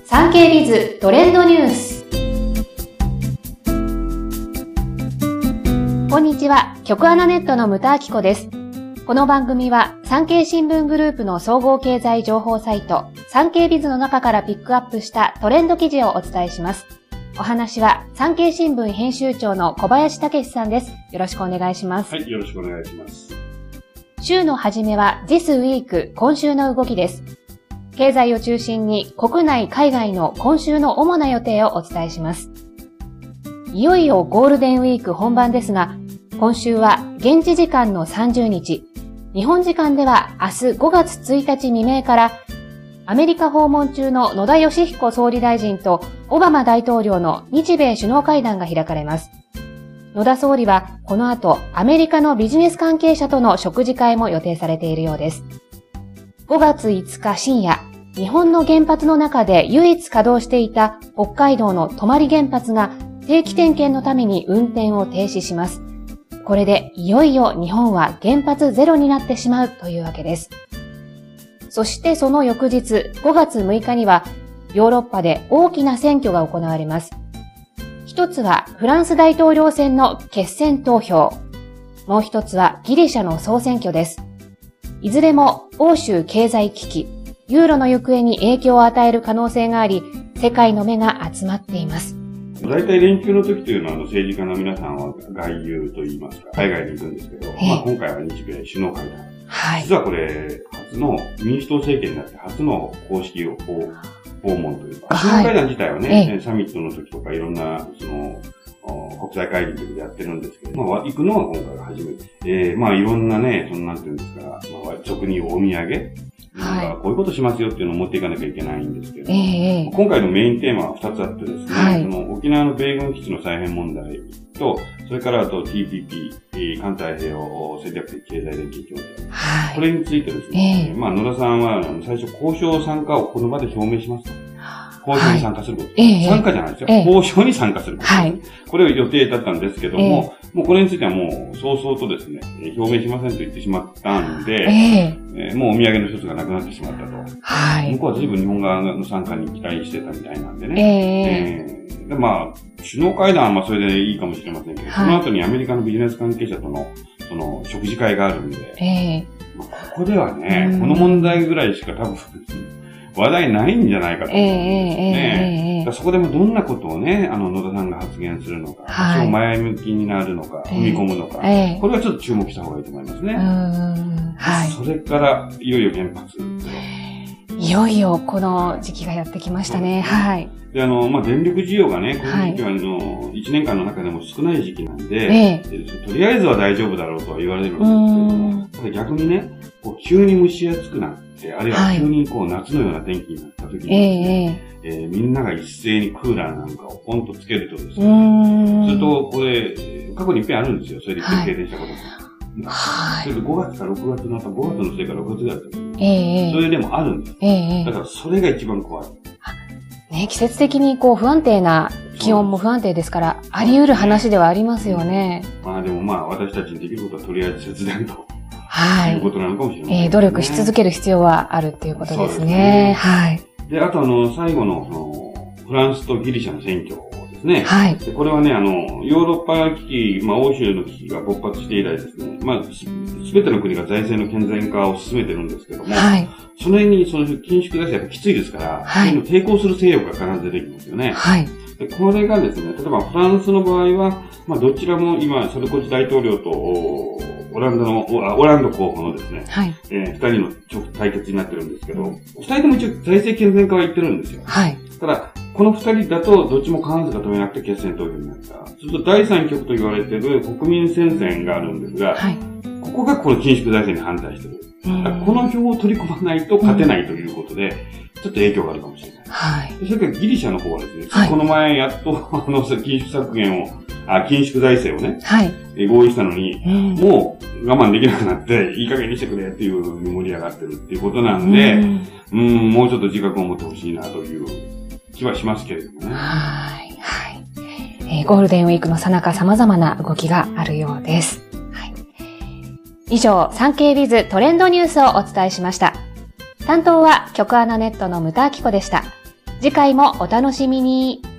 産経ビズトレンドニュース。こんにちは、局アナネットの牟田明子です。この番組は産経新聞グループの総合経済情報サイト産経ビズの中からピックアップしたトレンド記事をお伝えします。お話は産経新聞編集長の小林武史さんです。よろしくお願いします。 はい、よろしくお願いします。 週の初めは This Week 今週の動きです。経済を中心に国内海外の今週の主な予定をお伝えします。いよいよゴールデンウィーク本番ですが、今週は現地時間の30日、日本時間では明日5月1日未明からアメリカ訪問中の野田佳彦総理大臣とオバマ大統領の日米首脳会談が開かれます。野田総理はこの後アメリカのビジネス関係者との食事会も予定されているようです。5月5日深夜、日本の原発の中で唯一稼働していた北海道の泊原発が定期点検のために運転を停止します。これでいよいよ日本は原発ゼロになってしまうというわけです。そしてその翌日5月6日にはヨーロッパで大きな選挙が行われます。一つはフランス大統領選の決選投票。もう一つはギリシャの総選挙です。いずれも欧州経済危機、ユーロの行方に影響を与える可能性があり、世界の目が集まっています。 大体連休の時というのは政治家の皆さんは外遊といいますか、海外に行くんですけど、今回は日米首脳会談。はい、実はこれ、初の民主党政権になって初の公式訪問というか、首脳会談自体はね、サミットの時とかいろんな、国際会議の時でやってるんですけど、行くのは今回が初めて。いろんなね、なんていうんですか、直にお土産、こういうことしますよっていうのを持っていかなきゃいけないんですけど、今回のメインテーマは2つあってですね、沖縄の米軍基地の再編問題と、それからあと TPP、環太平洋戦略的経済連携協定。これについてですね、野田さんは最初交渉参加をこの場で表明しますと。交渉に参加すること。参加じゃないですよ。交渉に参加すること、これを予定だったんですけども、もうこれについてはもう早々とですね、表明しませんと言ってしまったんで、もうお土産の一つがなくなってしまったと。向こうは随分日本側の参加に期待してたみたいなんでね。で首脳会談はそれでいいかもしれませんけど、その後にアメリカのビジネス関係者との、食事会があるんで、ここではね、この問題ぐらいしか多分、話題ないんじゃないかと思うんですね。そこでもどんなことをね、野田さんが発言するのか、前向きになるのか、踏み込むのか、これはちょっと注目した方がいいと思いますね。それから、いよいよ原発。 いよいよこの時期がやってきましたね。 で、電力需要がね、この時期は1年間の中でも少ない時期なんで、とりあえずは大丈夫だろうとは言われるんですけど、逆にね、急に蒸し暑くなって、あるいは急に夏のような天気になった時にですね、みんなが一斉にクーラーなんかをポンとつけるとですね、するとこれ、過去にいっぺんあるんですよ。それで停電したことも。それで5月か6月の5月のせいから6月ぐらいだったんです。それでもあるんです。だからそれが一番怖い。 季節的に不安定な気温も不安定ですから、あり得る話ではありますよね。 でも私たちにできることはとりあえず節電と。いうことなのかもしれませんね。 努力し続ける必要はあるっていうことですね。 で、あと最後のフランスとギリシャの選挙ですね。でこれはね、ヨーロッパ危機、欧州の危機が勃発して以来ですね、すべての国が財政の健全化を進めてるんですけども、その辺に緊縮財政やっぱきついですから、そういうの抵抗する勢力が必ず出てきますよね。でこれがですね、例えばフランスの場合は、どちらも今、サルコジ大統領とオランド候補のですね、二人の対決になってるんですけど、二人とも一応財政健全化は言ってるんですよ。ただ、この二人だとどっちも過半数が止めなくて決選投票になった。すると第三極と言われている国民戦線があるんですが、ここがこの緊縮財政に反対している。この票を取り込まないと勝てないということで、ちょっと影響があるかもしれない。それからギリシャの方はですね、この前やっと緊縮削減を、緊縮財政をね、合意したのに、もう我慢できなくなって、いい加減にしてくれっていう風に盛り上がってるっていうことなんで、もうちょっと自覚を持ってほしいなという気はしますけれどもね。 ゴールデンウィークの最中様々な動きがあるようです。以上、産経ビズトレンドニュースをお伝えしました。担当は局アナネットの牟田明子でした。 次回もお楽しみに。